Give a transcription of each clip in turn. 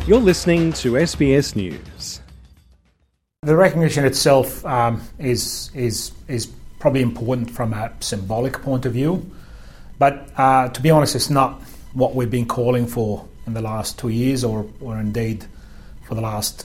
You're listening to SBS News. The recognition itself is probably important from a symbolic point of view, but to be honest, it's not what we've been calling for in the last 2 years, or indeed for the last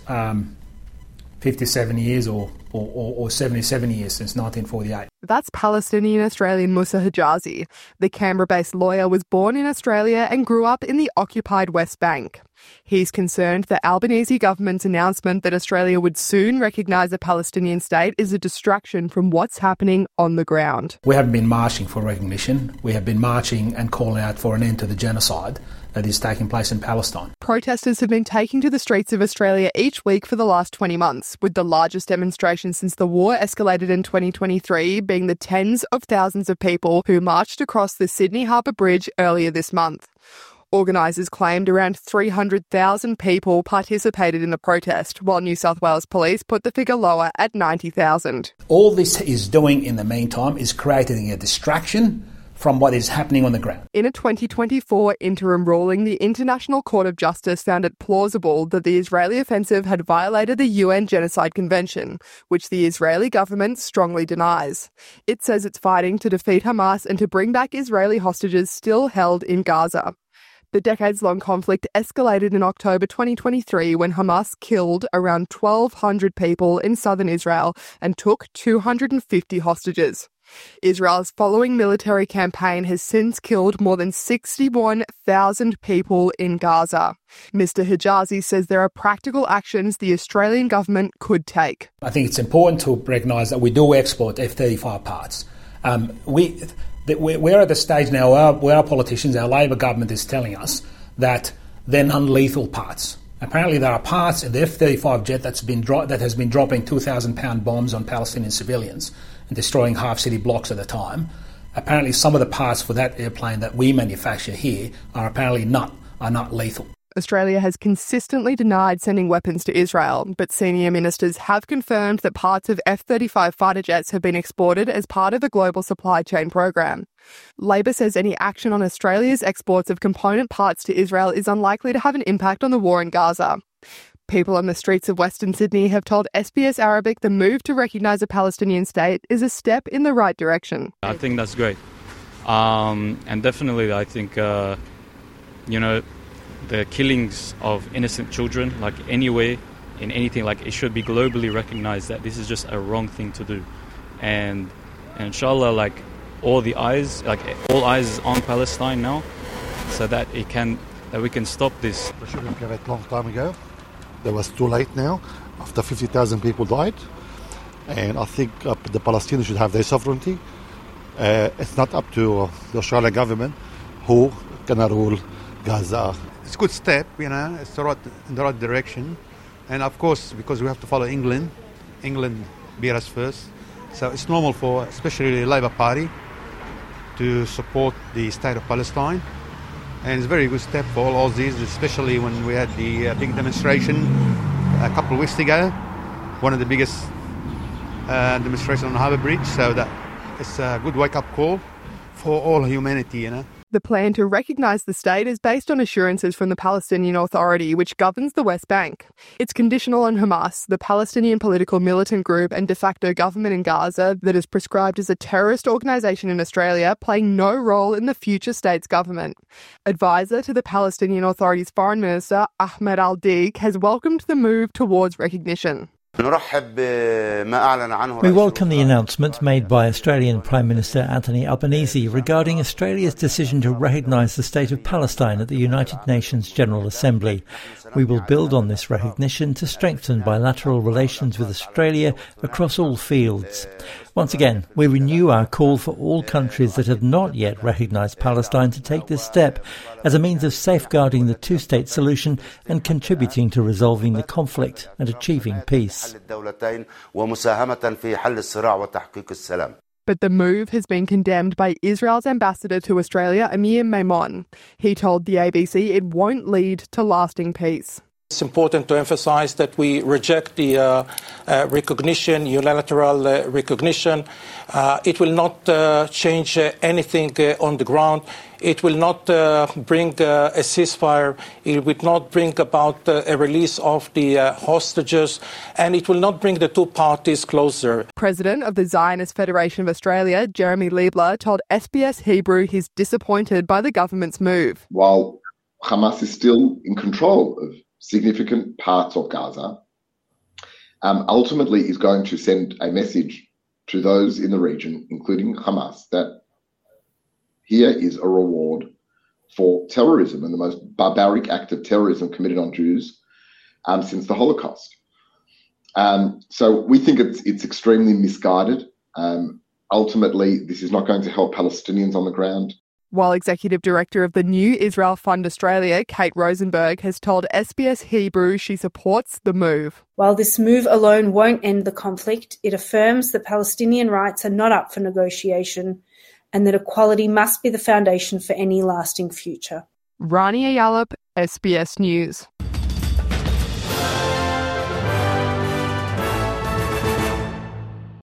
57 years or 77 years since 1948. That's Palestinian-Australian Musa Hijazi. The Canberra-based lawyer was born in Australia and grew up in the occupied West Bank. He's concerned the Albanese government's announcement that Australia would soon recognise a Palestinian state is a distraction from what's happening on the ground. We haven't been marching for recognition. We have been marching and calling out for an end to the genocide that is taking place in Palestine. Protesters have been taking to the streets of Australia each week for the last 20 months, with the largest demonstration since the war escalated in 2023 being the tens of thousands of people who marched across the Sydney Harbour Bridge earlier this month. Organisers claimed around 300,000 people participated in the protest, while New South Wales Police put the figure lower at 90,000. All this is doing in the meantime is creating a distraction from what is happening on the ground. In a 2024 interim ruling, the International Court of Justice found it plausible that the Israeli offensive had violated the UN Genocide Convention, which the Israeli government strongly denies. It says it's fighting to defeat Hamas and to bring back Israeli hostages still held in Gaza. The decades-long conflict escalated in October 2023 when Hamas killed around 1,200 people in southern Israel and took 250 hostages. Israel's following military campaign has since killed more than 61,000 people in Gaza. Mr. Hijazi says there are practical actions the Australian government could take. I think it's important to recognise that we do export F-35 parts. We're at the stage now where our politicians, our Labor government is telling us that they're non-lethal parts. Apparently there are parts in the F-35 jet that has been dropping 2,000-pound bombs on Palestinian civilians and destroying half-city blocks at a time. Apparently some of the parts for that airplane that we manufacture here are apparently not lethal. Australia has consistently denied sending weapons to Israel, but senior ministers have confirmed that parts of F-35 fighter jets have been exported as part of a global supply chain program. Labor says any action on Australia's exports of component parts to Israel is unlikely to have an impact on the war in Gaza. People on the streets of Western Sydney have told SBS Arabic the move to recognise a Palestinian state is a step in the right direction. I think that's great. And definitely I think, the killings of innocent children, like anywhere, in anything, like it should be globally recognised that this is just a wrong thing to do. And inshallah, like all eyes on Palestine now, so that we can stop this. We should have done it a long time ago. It was too late now, after 50,000 people died. And I think the Palestinians should have their sovereignty. It's not up to the Australian government who can rule Gaza. It's a good step, it's in the right direction. And of course, because we have to follow England beat us first. So it's normal for especially the Labor Party to support the state of Palestine. And it's a very good step for all Aussies, especially when we had the big demonstration a couple of weeks ago, one of the biggest demonstrations on Harbour Bridge. So that it's a good wake-up call for all humanity, The plan to recognise the state is based on assurances from the Palestinian Authority, which governs the West Bank. It's conditional on Hamas, the Palestinian political militant group and de facto government in Gaza that is prescribed as a terrorist organisation in Australia, playing no role in the future state's government. Advisor to the Palestinian Authority's Foreign Minister, Ahmed Al-Deek, has welcomed the move towards recognition. We welcome the announcement made by Australian Prime Minister Anthony Albanese regarding Australia's decision to recognise the State of Palestine at the United Nations General Assembly. We will build on this recognition to strengthen bilateral relations with Australia across all fields. Once again, we renew our call for all countries that have not yet recognised Palestine to take this step as a means of safeguarding the two-state solution and contributing to resolving the conflict and achieving peace. But the move has been condemned by Israel's ambassador to Australia, Amir Maimon. He told the ABC it won't lead to lasting peace. It's important to emphasize that we reject the unilateral recognition. It will not change anything on the ground. It will not bring a ceasefire. It will not bring about a release of the hostages, and it will not bring the two parties closer. President of the Zionist Federation of Australia, Jeremy Liebler, told SBS Hebrew he's disappointed by the government's move. While Hamas is still in control of significant parts of Gaza, ultimately is going to send a message to those in the region, including Hamas, that here is a reward for terrorism and the most barbaric act of terrorism committed on Jews since the Holocaust. So we think it's extremely misguided. Ultimately, this is not going to help Palestinians on the ground. While Executive Director of the New Israel Fund Australia, Kate Rosenberg, has told SBS Hebrew she supports the move. While this move alone won't end the conflict, it affirms that Palestinian rights are not up for negotiation and that equality must be the foundation for any lasting future. Rania Yallop, SBS News.